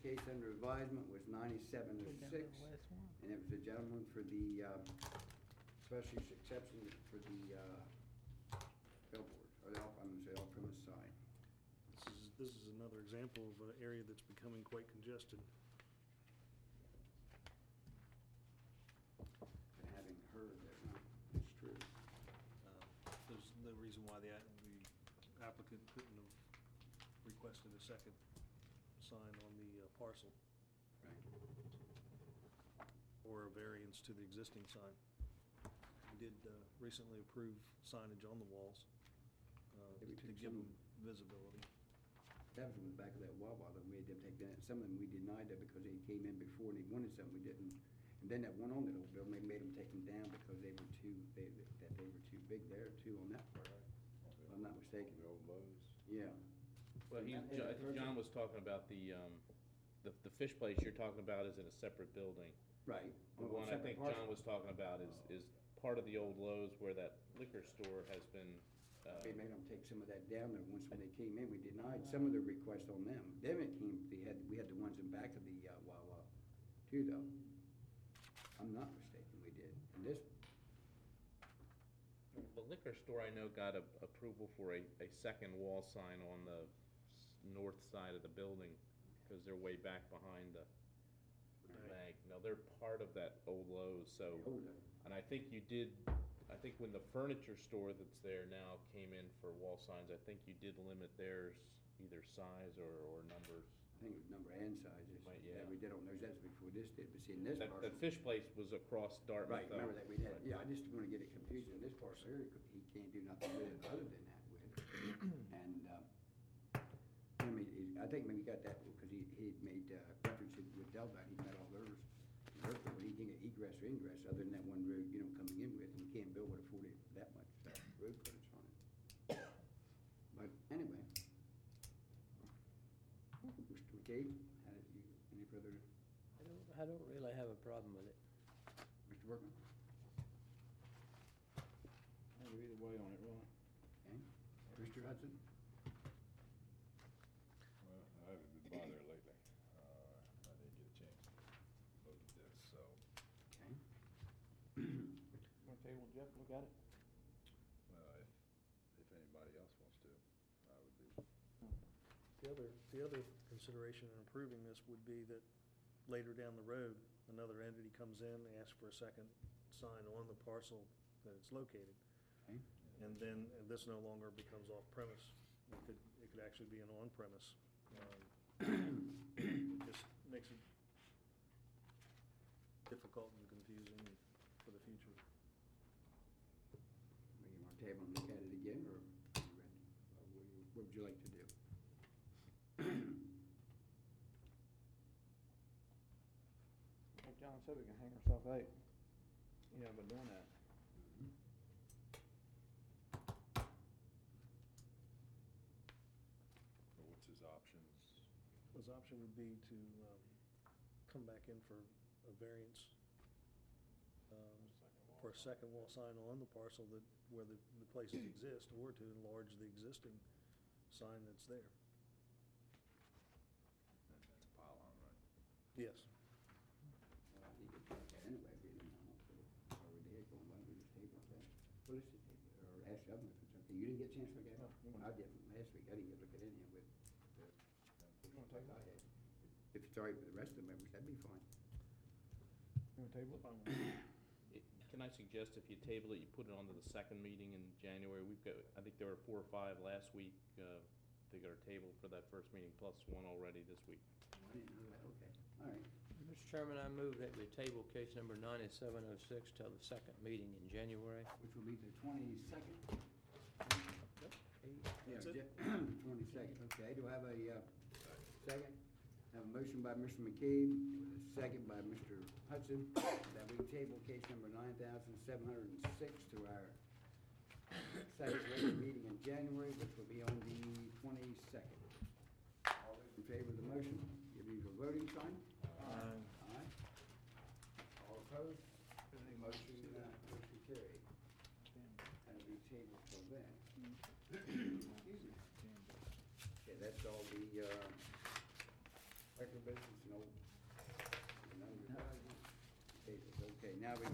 case under advisement was 9706, and it was a gentleman for the special exception for the billboard, or the off-premise sign. This is another example of an area that's becoming quite congested. And having heard that, it's true. There's no reason why the applicant couldn't have requested a second sign on the parcel Right. or a variance to the existing sign. We did recently approve signage on the walls Yeah, we to took give some- them visibility. That was from the back of that Wawa that we made them take that. Some of them we denied that because they came in before and they wanted something we didn't. And then that one on that old building, they made them take them down because they were too, they were too big there too on that part. If I'm not mistaken. The old Lowe's. Yeah. Well, I think John was talking about the fish place you're talking about is in a separate building. Right. The one I think John was talking about is part of the old Lowe's where that liquor store has been. They made them take some of that down there. Once when they came in, we denied some of the requests on them. Then it came, we had the ones in back of the Wawa too though. I'm not mistaken, we did. And this, The liquor store I know got approval for a second wall sign on the north side of the building because they're way back behind the bank. No, they're part of that old Lowe's, so, and I think I think when the furniture store that's there now came in for wall signs, I think you did limit theirs either size or numbers. I think it was number and sizes. Yeah. That we did on those, that's before this did, but see in this parcel. That fish place was across Dartmouth. Right, remember though. that we had, yeah, I just want to get it confused. In this parcel here, he can't do nothing with it other than that with. And, I mean, I think maybe he got that because he made reference with Delbert, he got all theirs. Therefore, he can get egress or ingress other than that one road, coming in with, and you can't build with that much road frontage on it. But anyway. Mr. McCabe, any further, I don't really have a problem with it. Mr. Workman? I go either way on it, really. Okay. Mr. Hudson? Well, I haven't been by there lately. I didn't get a chance to look at this, so. Okay. Want to table, Jeff, look at it? Well, if anybody else wants to, I would be. The other consideration in approving this would be that later down the road, another entity comes in, asks for a second sign on the parcel that it's located. Okay. And then this no longer becomes off-premise. It could actually be an on-premise. It just makes it difficult and confusing for the future. You want to table and look at it again, or what would you like to do? Like John said, we can hang ourselves out. You haven't been doing that. What's his options? His option would be to come back in for a variance for a second wall sign on the parcel where the places exist, or to enlarge the existing sign that's there. That's a pylon, right? Yes. You could try that anyway, if you didn't know, so, or we did, why don't we just table it? Well, let's just table it, or ask Evan if it's okay. You didn't get a chance to look at it? No, you want- I didn't last week, I didn't get to look at any of it. You want to table I it? had. If it's all right with the rest of the members, that'd be fine. You want to table it? Fine with me. Can I suggest if you table it, you put it on to the second meeting in January? We've got, I think there were 4 or 5 last week. They got our tabled for that first meeting, plus one already this week. I didn't know that, okay, all right. Mr. Chairman, I move that we table case number 9706 till the second meeting in January. Which will be the 22nd? That's it. 22nd, okay. Do I have a second? I have a motion by Mr. McCabe, with a second by Mr. Hudson, that we table case number 9706 to our second regular meeting in January, which will be on the 22nd. All those in favor of the motion, give me your voting sign. Aye. All opposed? Motion carried. And we table till then. Excuse me. Okay, that's all the Record business, no. None. Okay, now we